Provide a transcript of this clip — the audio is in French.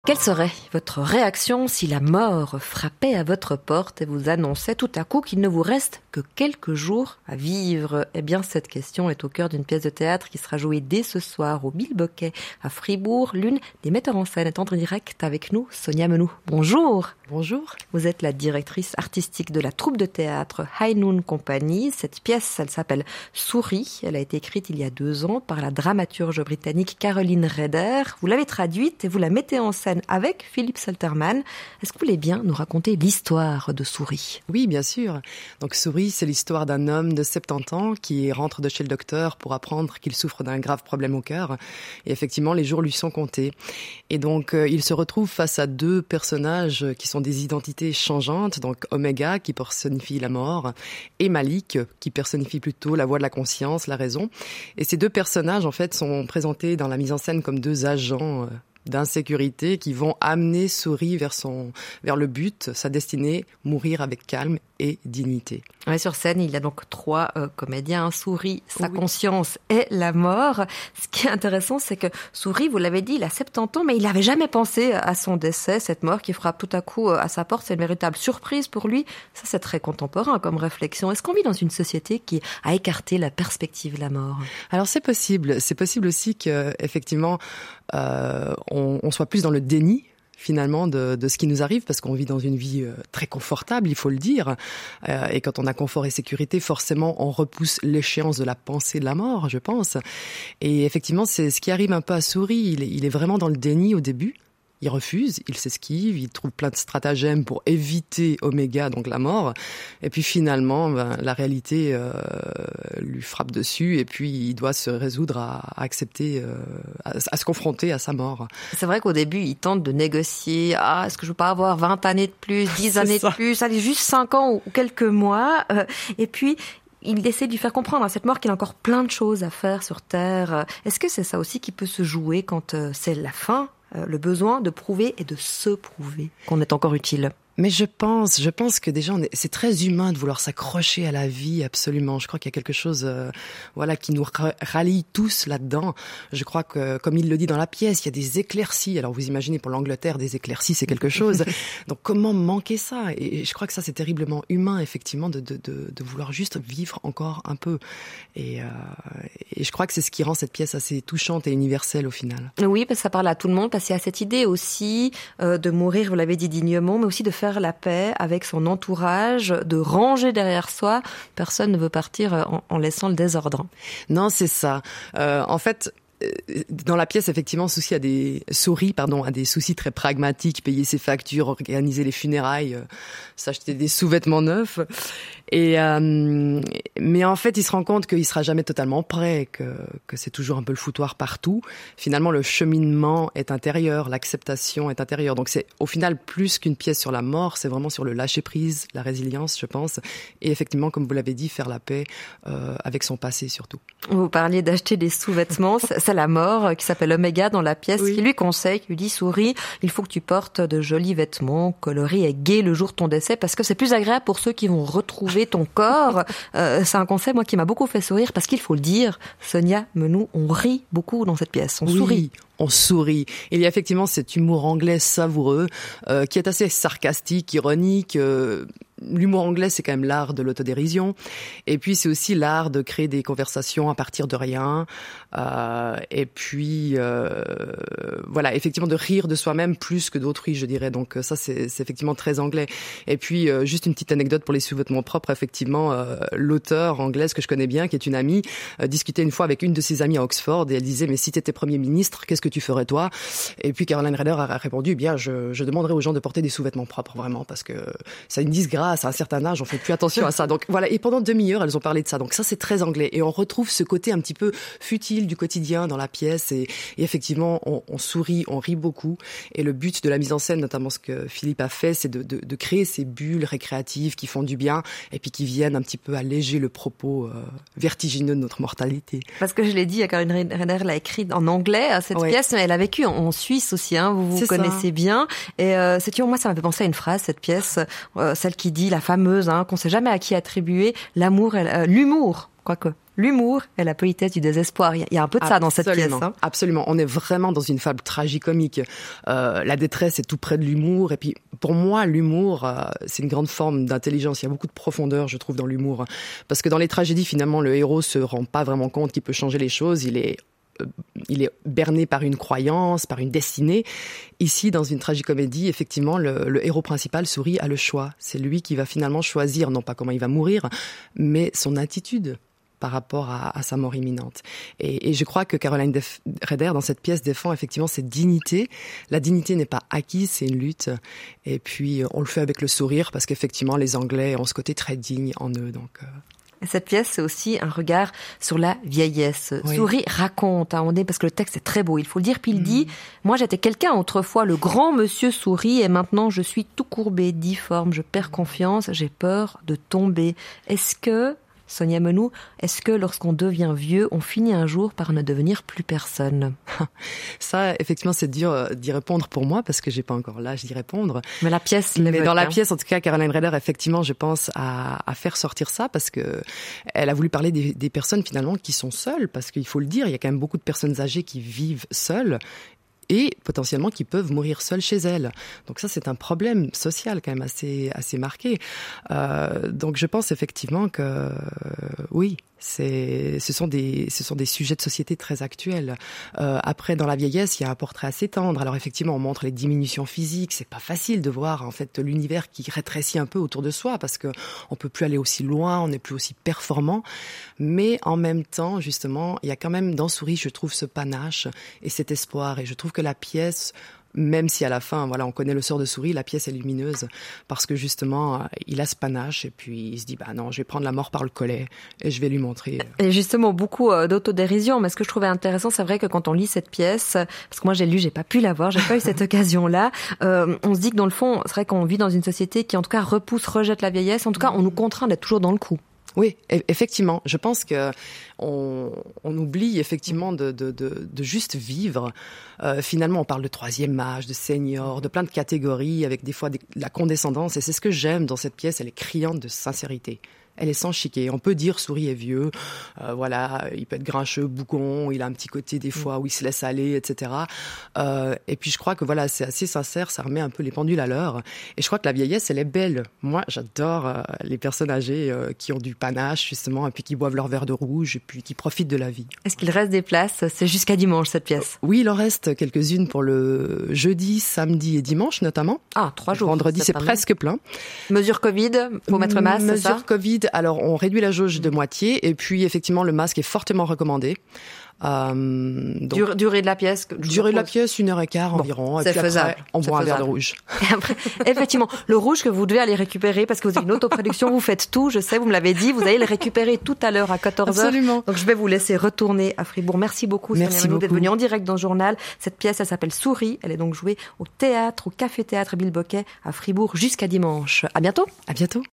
Quelle serait votre réaction si la mort frappait à votre porte et vous annonçait tout à coup qu'il ne vous reste que quelques jours à vivre? Eh bien, cette question est au cœur d'une pièce de théâtre qui sera jouée dès ce soir au Bilboquet à Fribourg. L'une des metteurs en scène est en direct avec nous, Sonia Menou. Bonjour. Bonjour. Vous êtes la directrice artistique de la troupe de théâtre High Noon Company. Cette pièce, elle s'appelle Souris. Elle a été écrite il y a 2 ans par la dramaturge britannique Caroline Redder. Vous l'avez traduite et vous la mettez en scène avec Philippe Salterman. Est-ce que vous voulez bien nous raconter l'histoire de Souris? Oui, bien sûr. Donc Souris, c'est l'histoire d'un homme de 70 ans qui rentre de chez le docteur pour apprendre qu'il souffre d'un grave problème au cœur. Et effectivement, les jours lui sont comptés. Et donc, il se retrouve face à 2 personnages qui sont des identités changeantes. Donc Oméga, qui personnifie la mort, et Malik, qui personnifie plutôt la voix de la conscience, la raison. Et ces 2 personnages, en fait, sont présentés dans la mise en scène comme 2 agents d'insécurité qui vont amener Souris vers le but, sa destinée, mourir avec calme et dignité. Ouais, sur scène, il y a donc 3 comédiens. Souris, sa conscience et la mort. Ce qui est intéressant, c'est que Souris, vous l'avez dit, il a 70 ans, mais il n'avait jamais pensé à son décès, cette mort qui frappe tout à coup à sa porte. C'est une véritable surprise pour lui. Ça, c'est très contemporain comme réflexion. Est-ce qu'on vit dans une société qui a écarté la perspective de la mort? Alors, c'est possible. C'est possible aussi qu'effectivement, on soit plus dans le déni finalement de ce qui nous arrive, parce qu'on vit dans une vie très confortable, il faut le dire, et quand on a confort et sécurité, forcément on repousse l'échéance de la pensée de la mort, je pense. Et effectivement, c'est ce qui arrive un peu à Souris. Il est vraiment dans le déni au début. Il refuse, il s'esquive, il trouve plein de stratagèmes pour éviter Oméga, donc la mort. Et puis finalement, la réalité lui frappe dessus, et puis il doit se résoudre à accepter, à se confronter à sa mort. C'est vrai qu'au début, il tente de négocier. Ah, est-ce que je veux pas avoir 20 années de plus, 10 années de plus, allez, juste 5 ans ou quelques mois. Et puis, il essaie de lui faire comprendre à cette mort qu'il a encore plein de choses à faire sur Terre. Est-ce que c'est ça aussi qui peut se jouer quand c'est la fin? Le besoin de prouver et de se prouver qu'on est encore utile. Mais je pense que déjà c'est très humain de vouloir s'accrocher à la vie, absolument. Je crois qu'il y a quelque chose, qui nous rallie tous là-dedans. Je crois que, comme il le dit dans la pièce, il y a des éclaircies. Alors vous imaginez, pour l'Angleterre, des éclaircies, c'est quelque chose. Donc comment manquer ça? Et je crois que ça, c'est terriblement humain, effectivement, de vouloir juste vivre encore un peu. Et je crois que c'est ce qui rend cette pièce assez touchante et universelle au final. Oui, parce que ça parle à tout le monde, parce qu'il y a cette idée aussi de mourir, vous l'avez dit, dignement, mais aussi de faire la paix avec son entourage, de ranger derrière soi. Personne ne veut partir en laissant le désordre. Non, c'est ça. En fait, dans la pièce, effectivement, Souris a des soucis très pragmatiques, payer ses factures, organiser les funérailles, s'acheter des sous-vêtements neufs. Mais en fait, il se rend compte qu'il sera jamais totalement prêt, que c'est toujours un peu le foutoir partout. Finalement, le cheminement est intérieur, l'acceptation est intérieure. Donc c'est au final plus qu'une pièce sur la mort, c'est vraiment sur le lâcher-prise, la résilience, je pense. Et effectivement, comme vous l'avez dit, faire la paix avec son passé surtout. Vous parliez d'acheter des sous-vêtements. C'est la mort qui s'appelle Oméga dans la pièce, qui lui conseille, qui lui dit: Souris, il faut que tu portes de jolis vêtements colorés et gais le jour de ton décès, parce que c'est plus agréable pour ceux qui vont retrouver ton corps. C'est un conseil, moi, qui m'a beaucoup fait sourire, parce qu'il faut le dire, Sonia Menou, on rit beaucoup dans cette pièce, on sourit. On sourit. Il y a effectivement cet humour anglais savoureux, qui est assez sarcastique, ironique. L'humour anglais, c'est quand même l'art de l'autodérision. Et puis, c'est aussi l'art de créer des conversations à partir de rien. Et puis, effectivement, de rire de soi-même plus que d'autrui, je dirais. Donc, ça, c'est effectivement très anglais. Et puis, juste une petite anecdote pour les sous-vêtements propres. Effectivement, l'auteure anglaise que je connais bien, qui est une amie, discutait une fois avec une de ses amies à Oxford, et elle disait: mais si t'étais Premier ministre, qu'est-ce que tu ferais, toi? Et puis, Caroline Redder a répondu: bien, je demanderais aux gens de porter des sous-vêtements propres, vraiment, parce que c'est une disgrâce. À un certain âge, on fait plus attention à ça. Donc voilà. Et pendant demi-heure, elles ont parlé de ça. Donc ça, c'est très anglais. Et on retrouve ce côté un petit peu futile du quotidien dans la pièce. Et effectivement, on sourit, on rit beaucoup. Et le but de la mise en scène, notamment ce que Philippe a fait, c'est de créer ces bulles récréatives qui font du bien et puis qui viennent un petit peu alléger le propos vertigineux de notre mortalité. Parce que je l'ai dit, Caroline Redder l'a écrit en anglais, cette pièce, mais elle a vécu en Suisse aussi. Vous connaissez bien. Et moi, ça m'a fait penser à une phrase, cette pièce, celle qui dit, la fameuse, qu'on sait jamais à qui attribuer, l'humour, quoique, l'humour et la politesse du désespoir. Il y a un peu de ça dans cette pièce. Hein. Absolument. On est vraiment dans une fable tragicomique. La détresse est tout près de l'humour. Et puis, pour moi, l'humour, c'est une grande forme d'intelligence. Il y a beaucoup de profondeur, je trouve, dans l'humour. Parce que dans les tragédies, finalement, le héros se rend pas vraiment compte qu'il peut changer les choses. Il est berné par une croyance, par une destinée. Ici, dans une tragicomédie, effectivement, le héros principal, Souris, a le choix. C'est lui qui va finalement choisir, non pas comment il va mourir, mais son attitude par rapport à sa mort imminente. Et je crois que Caroline Raeder, dans cette pièce, défend effectivement cette dignité. La dignité n'est pas acquise, c'est une lutte. Et puis, on le fait avec le sourire, parce qu'effectivement, les Anglais ont ce côté très digne en eux. Donc... Et cette pièce, c'est aussi un regard sur la vieillesse. Oui. Souris raconte, on est parce que le texte est très beau, il faut le dire. Puis il dit, moi j'étais quelqu'un autrefois, le grand monsieur Souris, et maintenant je suis tout courbé, difforme, je perds confiance, j'ai peur de tomber. Est-ce que, Sonia Menou, est-ce que lorsqu'on devient vieux, on finit un jour par ne devenir plus personne? Ça, effectivement, c'est dur d'y répondre pour moi, parce que j'ai pas encore l'âge d'y répondre. Mais la pièce l'évoque. Mais dans la pièce, en tout cas, Caroline Raeder, effectivement, je pense à faire sortir ça, parce que elle a voulu parler des personnes, finalement, qui sont seules, parce qu'il faut le dire, il y a quand même beaucoup de personnes âgées qui vivent seules, et potentiellement qui peuvent mourir seules chez elles. Donc ça, c'est un problème social quand même assez marqué. Donc je pense effectivement que oui, ce sont des sujets de société très actuels. Après, dans la vieillesse, il y a un portrait assez tendre. Alors effectivement, on montre les diminutions physiques. C'est pas facile de voir en fait l'univers qui rétrécit un peu autour de soi, parce que on peut plus aller aussi loin, on n'est plus aussi performant. Mais en même temps, justement, il y a quand même dans Souris, je trouve, ce panache et cet espoir. Et je trouve que la pièce, même si à la fin, voilà, on connaît le sort de Souris, la pièce est lumineuse parce que justement, il a ce panache et puis il se dit, bah non, je vais prendre la mort par le collet et je vais lui montrer. Et justement, beaucoup d'autodérision. Mais ce que je trouvais intéressant, c'est vrai que quand on lit cette pièce, parce que moi j'ai lu, j'ai pas pu la voir, j'ai pas eu cette occasion-là, on se dit que dans le fond, c'est vrai qu'on vit dans une société qui en tout cas repousse, rejette la vieillesse. En tout cas, on nous contraint d'être toujours dans le coup. Oui, effectivement. Je pense que on oublie effectivement de juste vivre. Finalement, on parle de troisième âge, de senior, de plein de catégories, avec des fois de la condescendance. Et c'est ce que j'aime dans cette pièce. Elle est criante de sincérité. Elle est sans chiquer. On peut dire Souris est vieux, voilà, il peut être grincheux, bougon, il a un petit côté des fois où il se laisse aller, etc. Et puis je crois que voilà, c'est assez sincère, ça remet un peu les pendules à l'heure. Et je crois que la vieillesse, elle est belle. Moi, j'adore les personnes âgées qui ont du panache justement, et puis qui boivent leur verre de rouge, et puis qui profitent de la vie. Est-ce qu'il reste des places? C'est jusqu'à dimanche cette pièce. Oui, il en reste quelques-unes pour le jeudi, samedi et dimanche notamment. Ah, 3 jours. Vendredi, c'est presque plein. Mesure Covid, faut mettre le masque, c'est ça? Mesure Covid. Alors, on réduit la jauge de moitié et puis, effectivement, le masque est fortement recommandé. Donc, durée de la pièce? Durée de la pièce, 1h15 environ. C'est faisable. On boit un verre de rouge. Et après, effectivement, le rouge que vous devez aller récupérer parce que vous avez une autoproduction, vous faites tout, je sais, vous me l'avez dit, vous allez le récupérer tout à l'heure à 14h. Absolument. Donc je vais vous laisser retourner à Fribourg. Merci beaucoup, Sonia Menou, d'être venue en direct dans le journal. Cette pièce, elle s'appelle Souris. Elle est donc jouée au théâtre, au Café Théâtre Bilboquet à Fribourg jusqu'à dimanche. À bientôt. À bientôt.